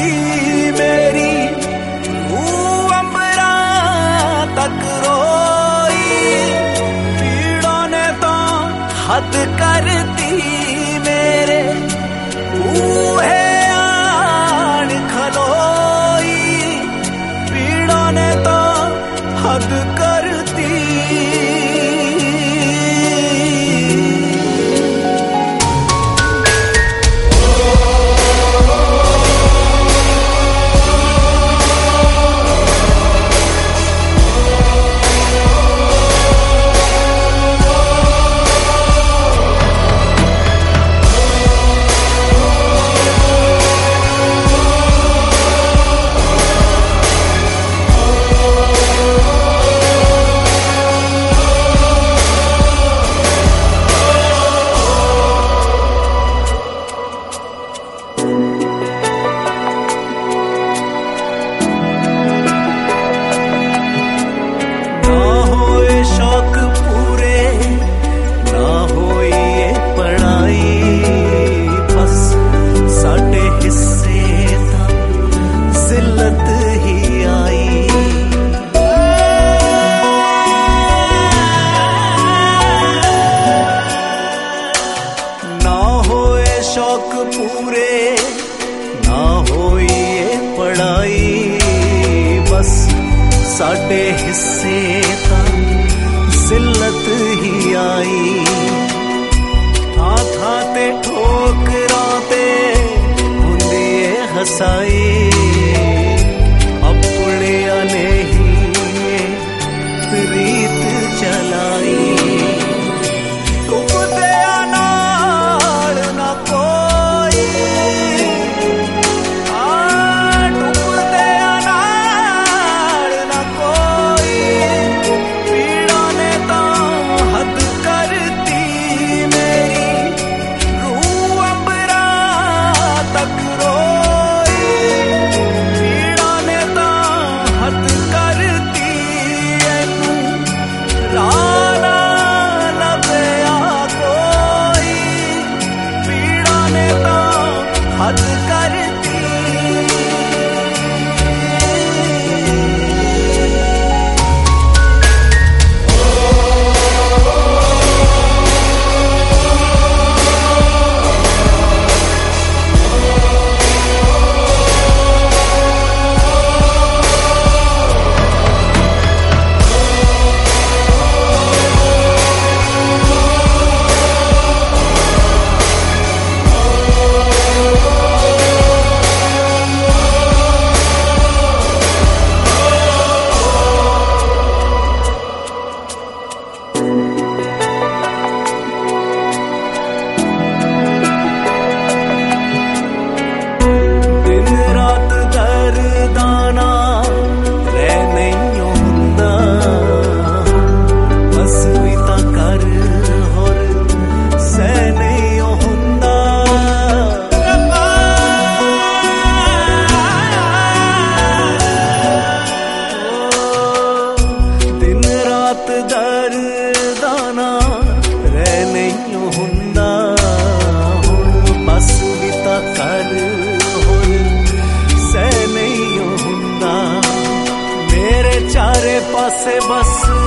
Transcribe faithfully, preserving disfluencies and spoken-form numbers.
मेरी रूह अंबरा तक रोई, पीड़ों ने तो हद करती मेरे बूहे आन खलोई, पीड़ों ने तो हद करती। शौक पूरे ना होई ये पढ़ाई, बस साडे हिस्से ता जिल्लत ही आई। था था ते ठोकरां ते हुंदी ए हसाई, अपने ने ही रीत चलाई। हद करती दर्दाना रह नहीं हुंदा, हुण बस भी तां कर हुण सह नहीं हुंदा। मेरे चारे पासे बस